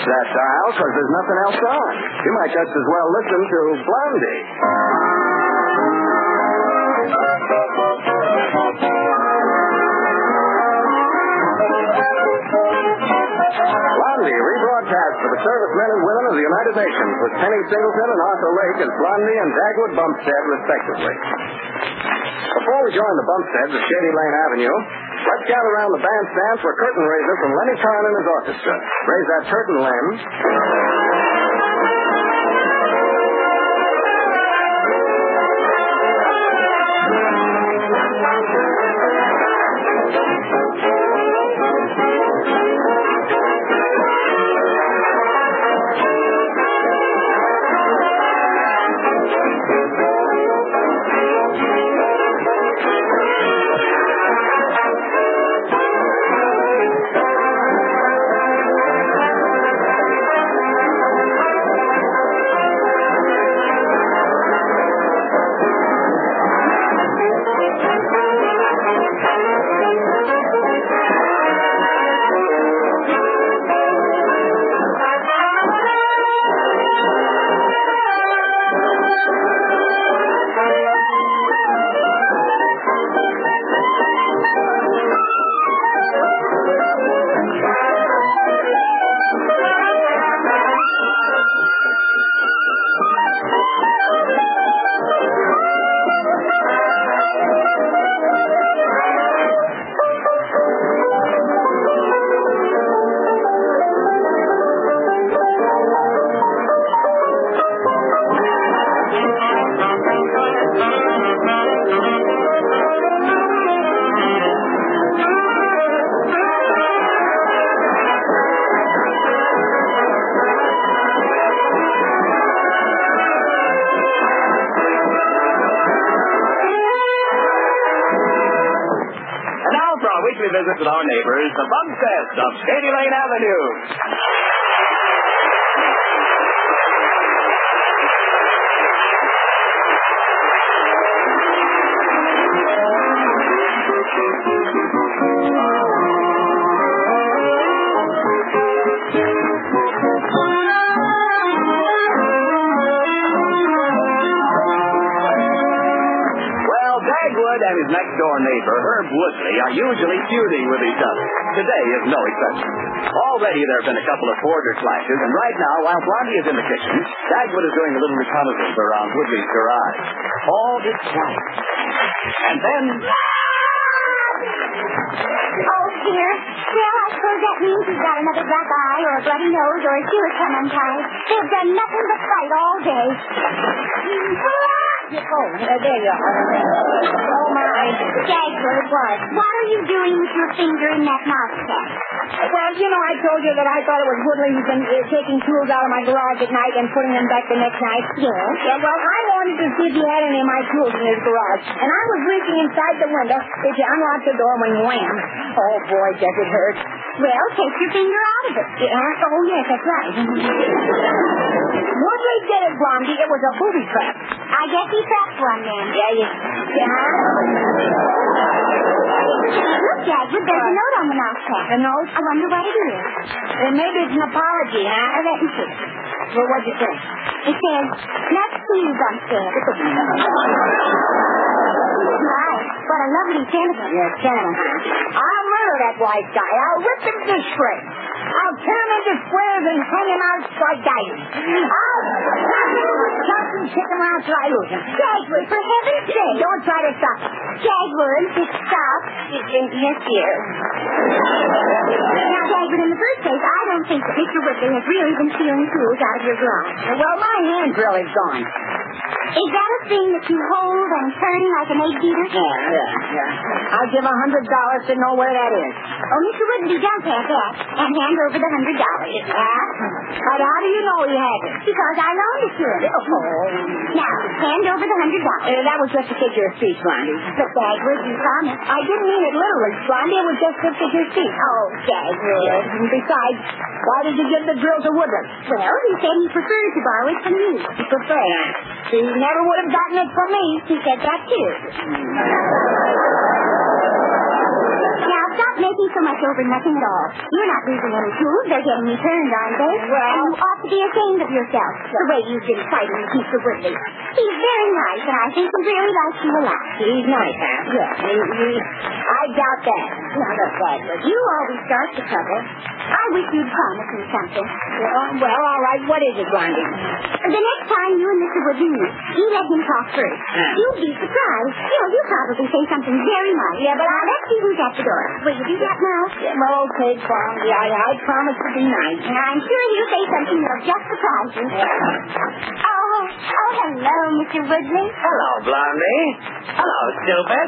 touch that dial because there's nothing else on. You might just as well listen to Blondie. Blondie, rebroadcast for the servicemen and women of the United Nations with Penny Singleton and Arthur Lake as Blondie and Dagwood Bumpstead, respectively. Before we join the Bumpsteads of Shady Lane Avenue, let's gather around the bandstand for a curtain raiser from Lenny Karn and his orchestra. Raise that curtain, Len. Visit with our neighbors, the Bumpsteads of Shady Lane Avenue. And his next-door neighbor, Herb Woodley, are usually feuding with each other. Today is no exception. Already there have been a couple of border clashes, and right now, while Blondie is in the kitchen, Dagwood is doing a little reconnaissance around Woodley's garage. All is quiet. And then... Oh, dear. Well, I suppose that means he's got another black eye or a bloody nose or a shoe has come untied. They've done nothing but fight all day. Oh, there you are. Oh, my. Dagwood, what are you doing with your finger in that mouse trap? Well, you know, I told you that I thought it was Woodley who's been taking tools out of my garage at night and putting them back the next night. Yes. Yeah, well, I wanted to see if he had any of my tools in his garage. And I was reaching inside the window if you unlocked the door when wham. Oh, boy, does it hurt. Well, take your finger out of it. Yeah? Oh, yes, that's right. Woodley did it, Blondie. It was a booby trap. I guess he trapped one then. Yeah. Look, Dagwood, there's a note on the mouse trap. A note? I wonder what it is. Well, maybe it's an apology, huh? Let me see. Well, what'd you say? It says, not to you, Bumpstead. My, what a lovely gentleman. Yes, gentleman, huh? I'll murder that white guy. I'll whip him to shreds. I'll tear him into squares and hang him out like diamonds. I'll chop and kick him around till I lose him. Dagwood, for heaven's sake. Don't try to stop him. Dagwood, just stop. Yes, dear. Now, Dagwood, in the first place, I don't think that Mr. Woodley has really been stealing tools out of your garage. Well, my hand drill is gone. Is that a thing that you hold and turn like an egg beater? Yeah. I'll give $100 to know where that is. Oh, Mr. Woodley does have that. And hand over the $100. But how do you know he has it? Because I loaned it to him. Oh. Now, hand over the $100. That was just a figure of speech, Blondie. But, Dagwood, you promised. I didn't mean it literally, Blondie. It was just a figure of speech. Oh, Dagwood. And besides, why did you give the drill to Woodley? Well, he said he preferred to borrow it from you. He preferred, huh? He never would have gotten it from me. He said that, too. Now, stop making so much over nothing at all. You're not losing any tools. They're getting returned, aren't they? Well... And you ought to be ashamed of yourself, the way you've been fighting with Mr. Woodley. He's very nice, and I think he really likes you a lot. He's nice, huh? Yes. I doubt that. Now, look, Dagwood, you always start the trouble. I wish you'd promise me something. Well, all right. What is it, Blondie? The next time you and Mr. Woodley meet, you let him talk first. You'll be surprised. You'll probably say something very nice. Yeah, but let's see who's at the door. Will you do that now? Yeah, well, okay, Blondie. I promise to be nice. And I'm sure you'll say something that'll just surprise you. Oh, hello, Mr. Woodley. Hello, Blondie. Hello, stupid.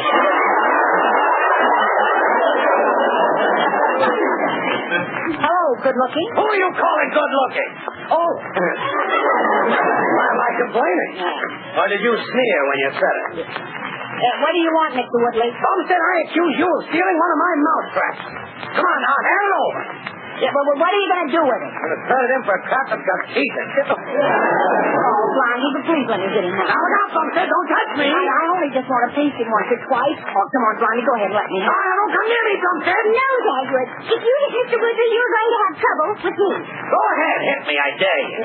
Hello, good-looking. Who are you calling good-looking? Oh. Why am I complaining? Or did you sneer when you said it? What do you want, Mr. Woodley? Bumstead, I accuse you of stealing one of my mousetraps. Come on now, hand it over. Yeah, but what are you going to do with it? I'm going to turn it in for a crap that's got teeth in it. Oh, Blondie, but please let me get in there. Now, look out, Bumstead. Don't touch me. I only just want to taste it once or twice. Oh, come on, Blondie, go ahead and let me know. Don't come near me, Bumstead. No, Dagwood. If you hit Mr. Woodley, you're going to have trouble with me. Go ahead, hit me, I dare you.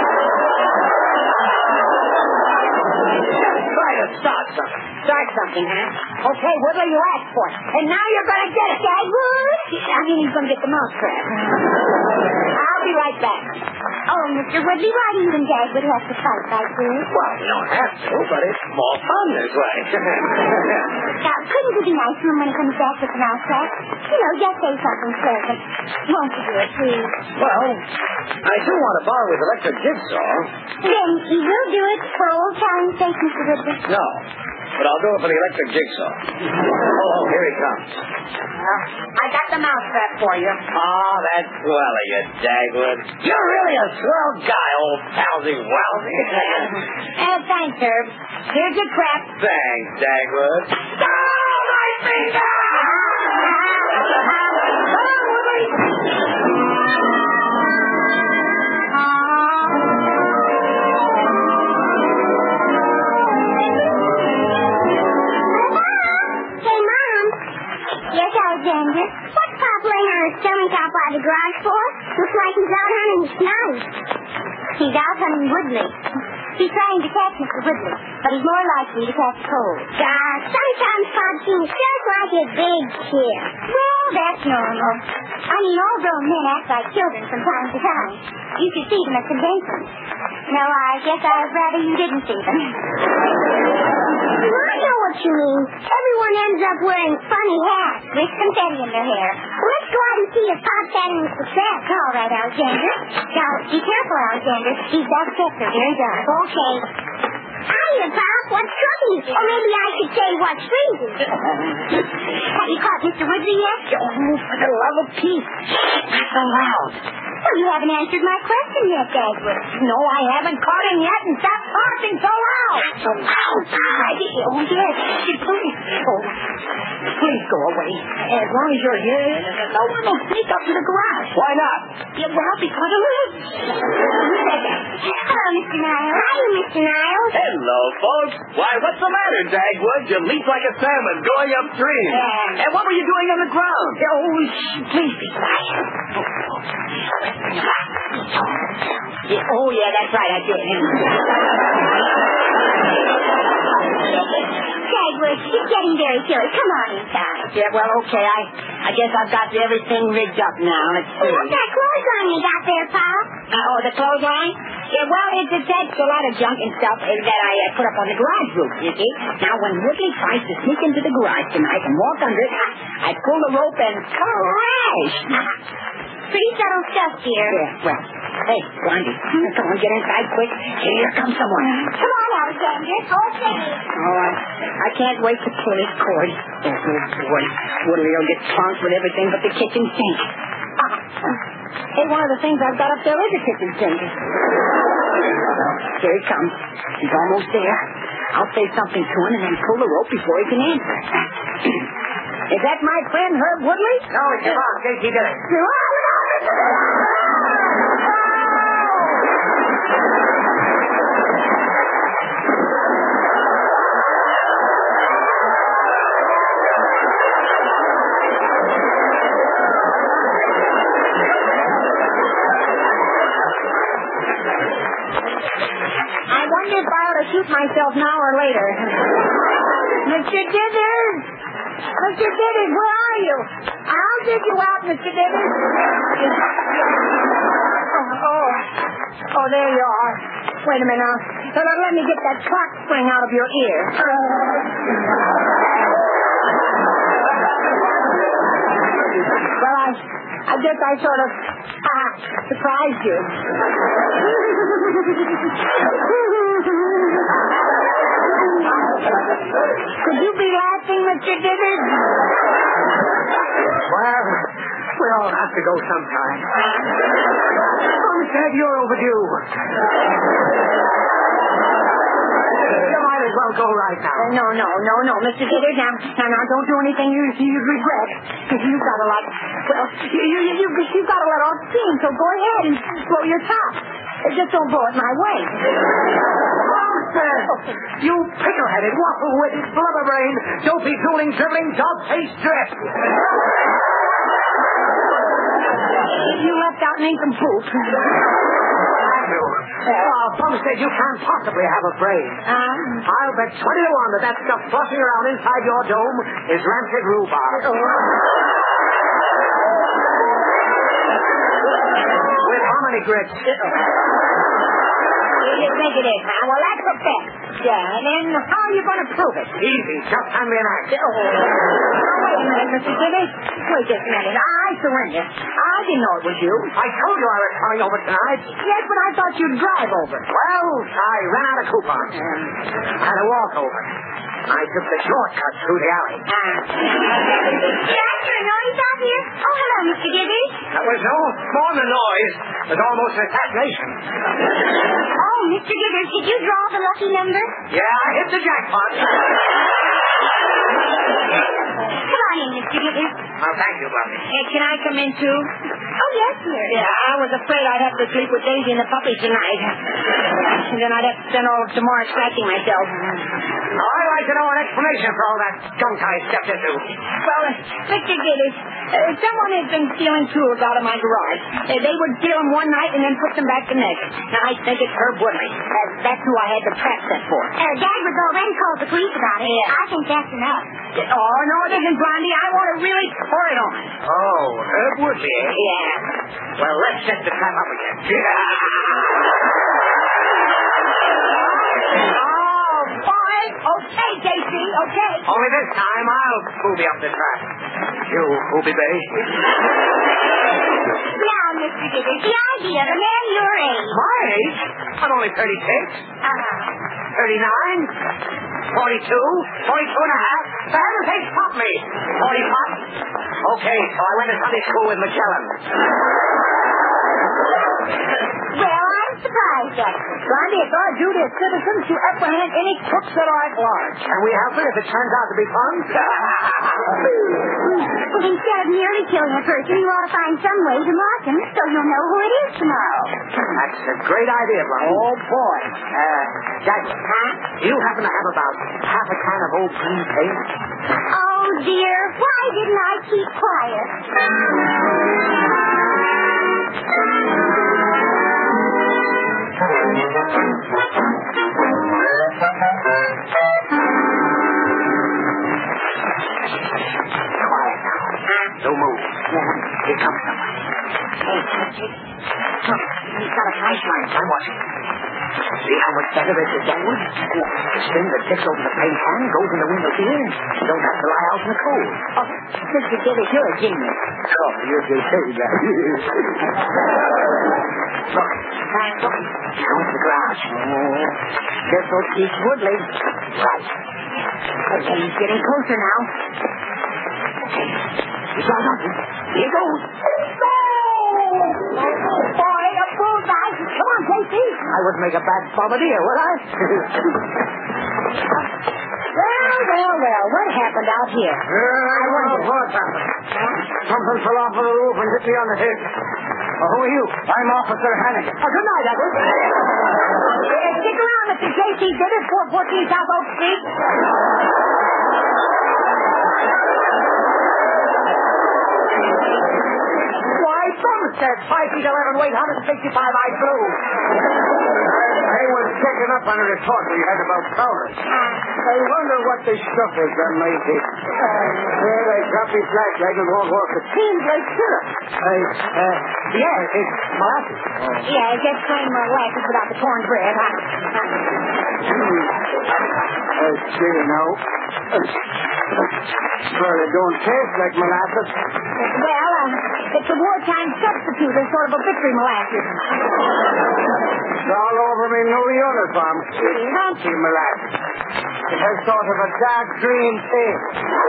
Try to start something. Start something, huh? Okay, Woodley, you asked for it. And now you're going to get it. Dagwood? I mean, he's going to get the mousetrap. I'll be right back. Oh, Mr. Woodley, why do you and Dagwood have to fight like this? Well, you don't have to, but it's more fun this way. Now, couldn't you be nice to him when he comes back with the mousetrap? You know, just say something pleasant. Won't you do it, please? Well, I do want to borrow his electric jigsaw. Then you will do it for old time's sake, Mr. Woodley? No, but I'll do it for the electric jigsaw. Oh, here he comes. I got the mousetrap for you. Oh, that's swell of you, Dagwood. You're really a swell guy, old palsy wowsy. Thanks, Herb. Here's your trap. Thanks, Dagwood. Oh, my finger! Come on, Woodley. Hey, Mom. Yes, Alexander. What's Papa laying on his stomach out by the garage for? Looks like he's out hunting tonight. He's out hunting Woodley. He's trying to catch Mr. Woodley, but he's more likely to catch cold. Sometimes Pop seems just like a big kid. Well, that's normal. I mean, all grown men act like children from time to time. You should see them at conventions. No, I guess I'd rather you didn't see them. I know what you mean. Everyone ends up wearing funny hats with confetti in their hair. Let's go out and see if Pop's having a success. All right, Alexander. Now, be careful, Alexander. These back steps are very dark. Okay. Hiya, Pop. What's cooking? Or maybe I should say what's freezing. Have you caught Mr. Woodley yet? Oh, for the love of Pete. Not so loud. Well, you haven't answered my question yet, Dagwood. No, I haven't caught him yet, and stop talking so loud. So loud, Pop. Oh, yes. Please. Oh, please go away. As long as you're here, no one will sneak up to the garage. Why not? Yeah, well, because of this. Who said that? Hello, Mr. Niles. Hiya, Mr. Niles. Hello, folks. Why, what's the matter, Dagwood? You leap like a salmon going upstream. And what were you doing on the ground? Oh, please be quiet. Yeah, oh, yeah, that's right, I did. Dagwood, it's getting very chilly. Come on inside. Yeah, well, okay, I guess I've got everything rigged up now. Let's see. What's that clothesline you got there, Pop? Oh, the clothesline? Yeah, well, it's attached to a lot of junk and stuff that I put up on the garage roof, you see. Now, when Woodley tries to sneak into the garage tonight and walk under it, I pull the rope and crash. Pretty subtle stuff, dear. Yeah, well, hey, Blondie, come on, get inside quick. Here comes someone. Come on, Alexander. Okay. Oh, I can't wait to pull this cord. Oh, boy. Woodley will get punked with everything but the kitchen sink. Hey, one of the things I've got up there is a kitchen sink. Here he comes. He's almost there. I'll say something to him and then pull the rope before he can answer. Is that my friend, Herb Woodley? No, it's your mom, Casey did it. whip myself now or later. Mr. Dithers! Mr. Dithers, where are you? I'll dig you out, Mr. Dithers. Oh, there you are. Wait a minute now. Let me get that clock spring out of your ear. Well, I guess I sort of surprised you. Could you be laughing, Mr. Dithers? Well, we all have to go sometime. Bumstead, you're overdue. You might as well go right now. No, Mr. Dithers. Now, don't do anything you'd regret. You've got to you've got to let off steam, so go ahead and blow your top. Just don't blow it my way. Bumstead, you pickle-headed, waffle-witted, blubber-brained, dopey, drooling, dribbling, dog-faced dress. You left out nincompoop. Bumstead, you can't possibly have a brain. I'll bet 20 to 1 that stuff flushing around inside your dome is rancid rhubarb. With how many grits? Think it is, man. Well, that's a bet. Yeah, and then how are you going to prove it? Easy. Just hand me an axe. Now, wait a minute, Mr. Dithers. Wait just a minute. I surrender. I didn't know it was you. I told you I was coming over tonight. Yes, but I thought you'd drive over. Well, I ran out of coupons. I had to walk over. I took the shortcut through the alley. Jack, your noise out here? Oh, hello, Mr. Dithers. That was no more than noise. It was almost an assassination. Oh, Mr. Dithers, did you draw the lucky number? Yeah, I hit the jackpot. Come on in, Mr. Dithers. Oh, thank you, Buffy. Can I come in, too? Oh, yes, dear. Yeah, I was afraid I'd have to sleep with Daisy and the puppy tonight. And then I'd have to spend all of tomorrow scratching myself. I'd like to know an explanation for all that gunk I stepped into. Well, Mr. Dithers, someone has been stealing tools out of my garage. They would steal them one night and then put them back the next. Now, I think it's Herb Woodley. That's who I had the trap set for. Dad was already called the police about it. Yeah. I think that's enough. Oh, no, it isn't, Blondie. I want to really pour it on. Oh, Herb Woodley, eh? Yeah. Well, let's set the trap up again. Oh, fine. Okay, JC, okay. Only this time I'll booby up the trap. You, Booby Bay. Now, Mr. Dithers, the idea of a man your age. My age? I'm only 36. 39, 42, 42 and a half. For heaven's sake, stop me. 45. Okay, so I went to Sunday school with Magellan. Well, I'm surprised at you. Blondie, it's our duty as citizens to apprehend any crooks that are at large. Can we help it if it turns out to be fun? Well, instead of merely killing a person, you ought to find some way to mark him so you'll know who it is tomorrow. That's a great idea, Blondie. Oh, boy. Jack, do you happen to have about half a can of old green paint? Oh, dear, why didn't I keep quiet? Quiet now. Don't move. Here comes somebody. Hey, look, he's got a flashlight. I'm watching. See how much better this is downward? The string that sticks over the paint can goes in the window here. You don't have to lie out in the cold. Oh, Mr. Dithers, you're a genius. Oh, you're just saying that. Look, Frank, look. down to the garage. Careful, Chief Woodley. Right. Okay, he's getting closer now. He's right on you. Here goes. Boy, a bullseye. Come on, JC. I wouldn't make a bad bombardier, would I? Well, what happened out here? I wonder what's happened. Something fell off of the roof and hit me on the head. Who are you? I'm Officer Hannigan. Oh, good night, Edward. Stick around, Mr. J.C. Dithers, 414 South Oak Street. Bumstead, 5 feet 11, weight 165, I flew. I was shaking up on a report we had about Prowlers. I wonder what this stuff is that might be. Well, I dropped his flashlight and won't work. It seems like syrup. Yeah, it's molasses. Yeah, just plain molasses without the cornbread, huh? Let's see now. Well, it don't taste like molasses. Well, it's a wartime substitute. It's sort of a victory molasses. It's all over me new uniform. It's fancy molasses. It has sort of a dark green taste.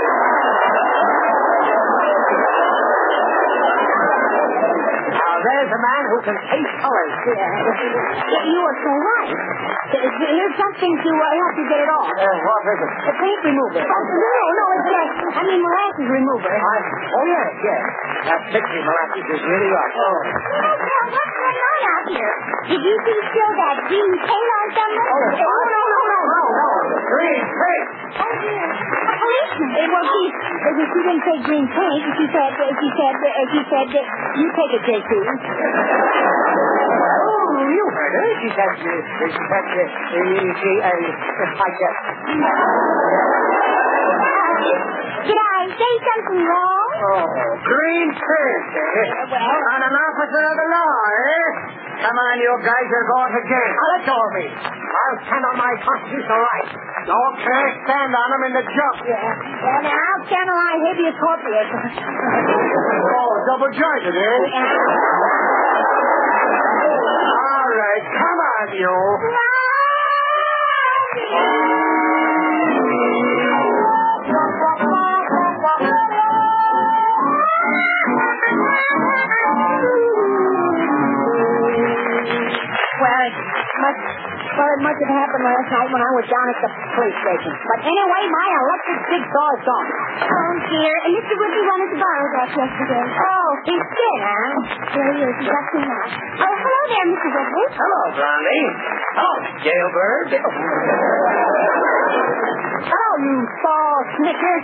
Now, there's a man who can taste colors. You are so right. Here's something to help you get it off. What is it? The paint remover. Oh, no, it's molasses remover. Yes. That victory molasses is really rough. Well, what's going on out here? Did you see still that green paint on something? No. Green paint. Oh, dear. A policeman. Well, she didn't say green paint. She said, you take it, J.C. Oh, you heard her. She said, I guess. Did I say something wrong? Oh, green paint, on an officer of the law, eh? Come on, you guys are going to jail. Now, let go of me. I'll stand on my constitutional rights. Okay, stand on them in the jump. Well, now, I'll stand on my habeas corpus. Oh, double-jointed, eh? All right, come on, you. Well, it must have happened last night when I was down at the police station. But anyway, my electric jigsaw is gone. Oh, dear. And Mr. Woodley wanted to borrow that yesterday. Oh, he did, huh? There he is. He got me now. Oh, hello there, Mr. Woodley. Hello, Blondie. Hello, jailbird. Hello, you fall snicker.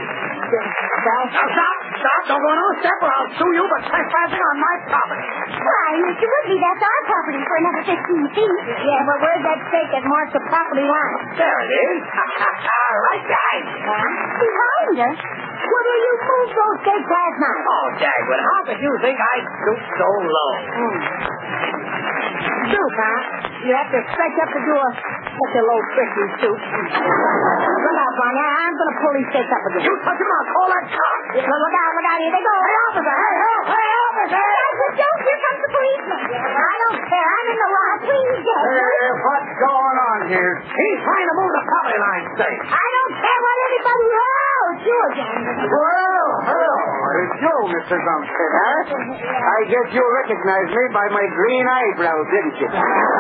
Stop. Don't go no step or I'll sue you for trespassing on my property. Why, Mr. Woodley, that's our property for another 15 feet. Yeah, but where's that stake that marks the property line? There it is. Right behind you. Behind us? Well, you moved those stakes last night. Oh, Dagwood, how could you think I'd stoop so low? Stoop, huh? You have to stretch up to do such a low trick, you stoop. Look out, Bonnie. I'm going to pull these stakes up again. You touch him, I'll call that cop. Look out. Here they go. Hey, officer. Hey, officer. Don't, here comes the policeman. I don't care. I'm in the law. Please, Dad. What's going on here? He's trying to move the property line stake. I don't care what anybody knows. You again. Well, hello. It's you, Mr. Bumstead, huh? I guess you recognized me by my green eyebrows, didn't you?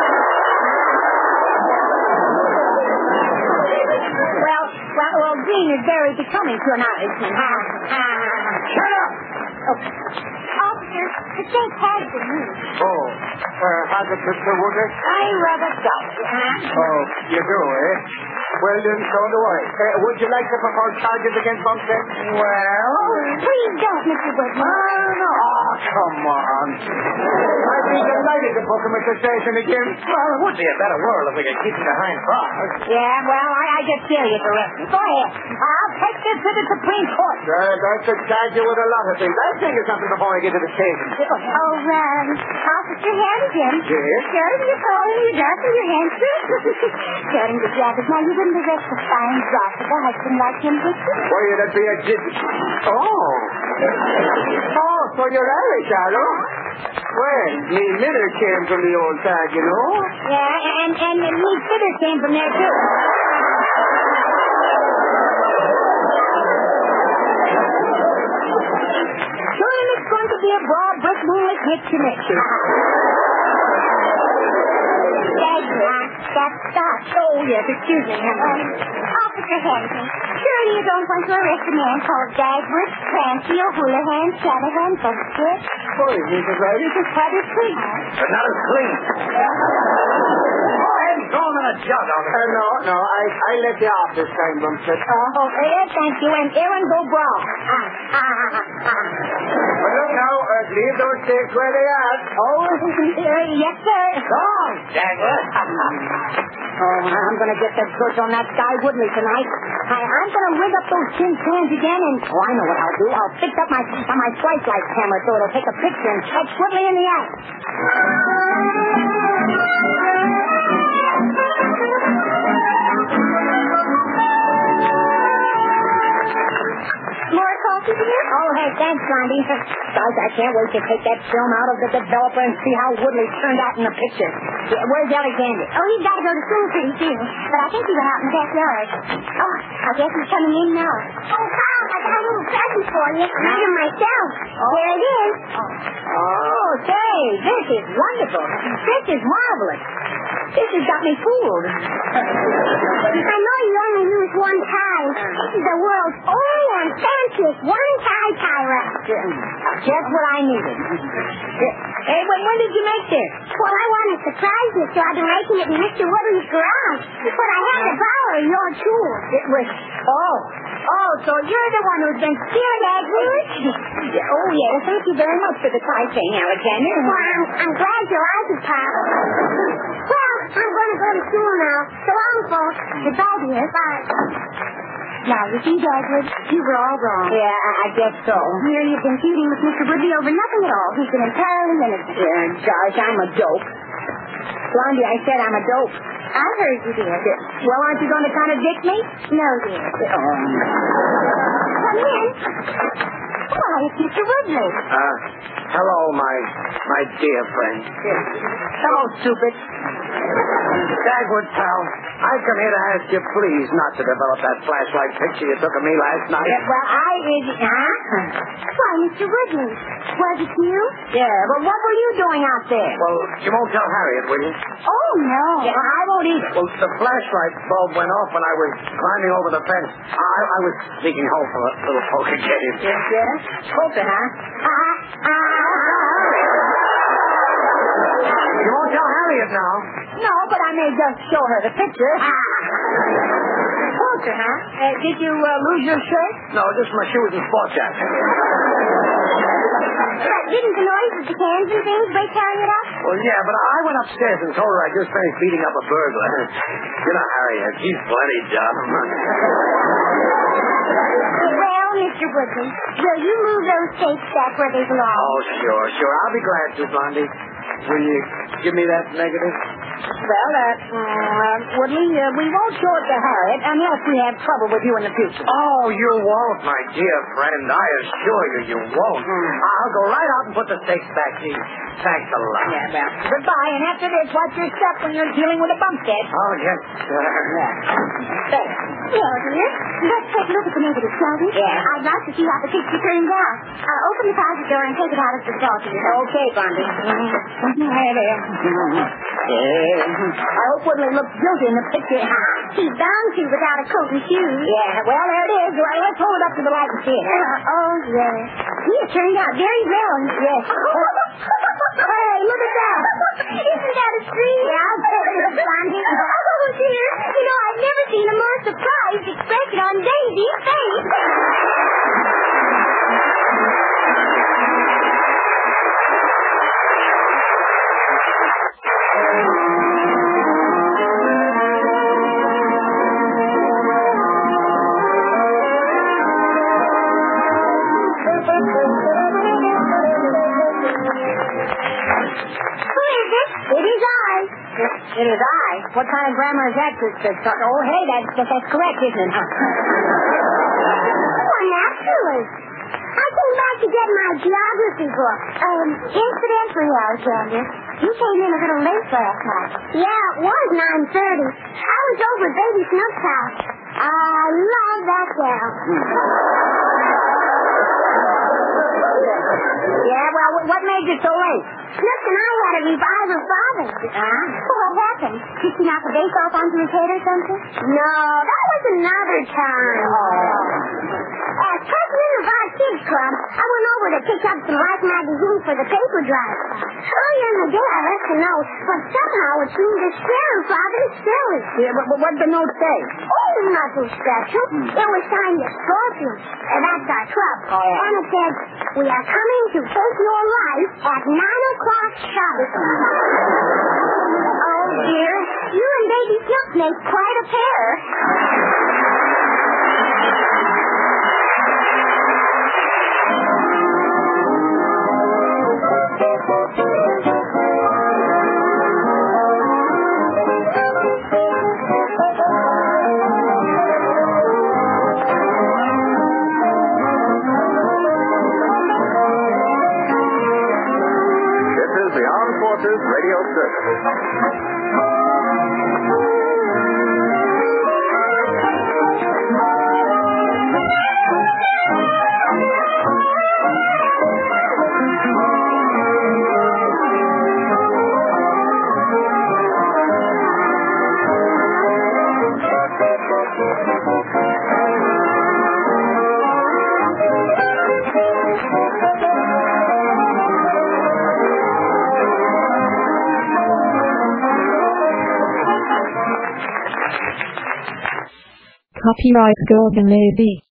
Well, green is very becoming to an Irishman. Shut up! Officer, the safe has been moved. Oh, has it, Mr. Woodley? I rather doubt it, huh? Oh, you do, eh? Well, then, so do I. Would you like to propose charges against Bumstead? Well... Please don't, Mr. Woodley. no. Oh, come on. I'd be delighted to book him at the station again. Well, it would be a better world if we could keep him behind bars. Yeah, well, I just feel you for it. Go ahead. I'll take this to the Supreme Court. I could charge you with a lot of things. I'll think of something before I get to the station. Officer Harrigan. Yes? Showing your phone, your dress, and your hands. Showing the jacket. Now, you wouldn't arrest a fine drop of a husband like him, would you? Why, that'd be a jig. Oh, so you're Irish, are you? Well, me Miller came from the old tag, you know. Yeah, and me fitter came from there, too. Surely it's going to be a broad brick moonlit connection. That's stop. Oh, yes, excuse me. Officer Harrigan, surely you don't want to arrest a man called Dagwood, Clancy, O'Houlihan, Shanahan, Bumstead? Boy, Mrs. Irish is quite as clean. But not as clean. Go ahead and throw him in a jug, officer. No, I let you off this time, Bumstead. Okay, thank you. And Aaron go brown. But Now, leave those sticks where they are. Oh, yes, sir. Go on, Dagwood. Oh, I'm going to get the goods on that guy Woodley tonight. I'm going to rig up those tin cans again, and I know what I'll do. I'll fix up my flashlight camera so it'll take a picture and catch Woodley in the act. More coffee, dear? Oh, hey, thanks, Blondie. Guys, I can't wait to take that film out of the developer and see how Woodley turned out in the picture. Yeah, where's Alexander? Oh, he's got to go to school pretty soon. But I think he went out in the backyard. Oh, I guess he's coming in now. Oh, Pal, I got a little present for you. Made him myself. There it is. Oh, say, this is wonderful. This is marvelous. This has got me fooled. I know you only use one tie. This is the world's only and fanciest one-tie tie wrap. Just what I needed. Hey, when did you make this? Well, I want to surprise you, so I've been making it in Mr. Woodley's garage. But I had to borrow your tools. It was... Oh, so you're the one who's been stealing that goods? Oh, yes. Thank you very much for the tie thing, Alexander. Well, I'm glad you like it, Pop. Well, I'm going to go to school now. So long, folks. Goodbye, dear. Bye. Now, you see, Dagwood, you were all wrong. Yeah, I guess so. Here you've been feuding with Mr. Woodley over nothing at all. He's been entirely innocent. Gosh, I'm a dope. Blondie, I said I'm a dope. I heard you, dear. Well, aren't you going to contradict me? No, dear. Come in. Why, it's Mr. Woodley. Hello, my dear friend. Hello, stupid. Dagwood, pal, I've come here to ask you please not to develop that flashlight picture you took of me last night. Well, Why, Mr. Woodley, was it you? Yeah, but what were you doing out there? Well, you won't tell Harriet, will you? Oh, no. Yeah, I won't either. Well, the flashlight bulb went off when I was climbing over the fence. I was sneaking home from a little poker game. Yes? Poker, huh? You won't tell Harriet now. No, but I may just show her the picture. Poker, huh? Did you lose your shirt? No, just my shoes and sports jacket. But didn't the noise of the cans and things wake Harriet up? Well, yeah, but I went upstairs and told her I just finished beating up a burglar. You know, Harriet, she's plenty dumb. Well, Mr. Woodley, will you move those tapes back where they belong? Oh, sure. I'll be glad to, Blondie. Will you give me that negative? Well, Woodley, we won't show it to Harriet unless we have trouble with you in the future. Oh, you won't, my dear friend. I assure you won't. I'll go right out and put the stakes back, Chief. Thanks a lot. Yeah, well, goodbye. And after this, watch your step when you're dealing with a bumpstead. Oh, yes, sir. There. Well, dear, let's take a look at the negative, shall we? Yeah. I'd like to see how the picture turned out. Open the closet door and take it out of the closet. Okay, Blondie. There. I hope Woodley looks guilty in the picture. He's bound to without a coat and shoes. Yeah, well, there it is. Well, let's hold it up to the light and see it. Oh, yes. He has turned out very well. Yes. Hey, look at that. Isn't that a treat? Yeah, I'll bet it is, Blondie. Oh, dear. You know, I've never seen a more surprised expression on Daisy's face. It is I. What kind of grammar is that? Oh, hey, that's correct, isn't it? Oh, naturalist. I came back to get my geography book. Incidentally, Alexander, you came in a little late last night. Yeah, it was 9:30. I was over at Baby Snook's house. I love that gal. Yeah, well, what made you so late? Snook and I had a revival father. Huh? What happened? Did she knock a base off onto his head or something? No, that was another time. Oh. As president of our kids club, I went over to pick up some Life magazine for the paper drive. Earlier in the day, I left a note, but somehow it seemed to scare Father silly. Yeah, what'd the note say? Oh, nothing special. It was signed the Scorpion, and that's our club. Oh, yeah. And it said, "We are coming to take your life at 9 o'clock sharp." Oh, dear. You and Baby Silk make quite a pair. This is the Armed Forces Radio Service. Copyright Gordon Levy.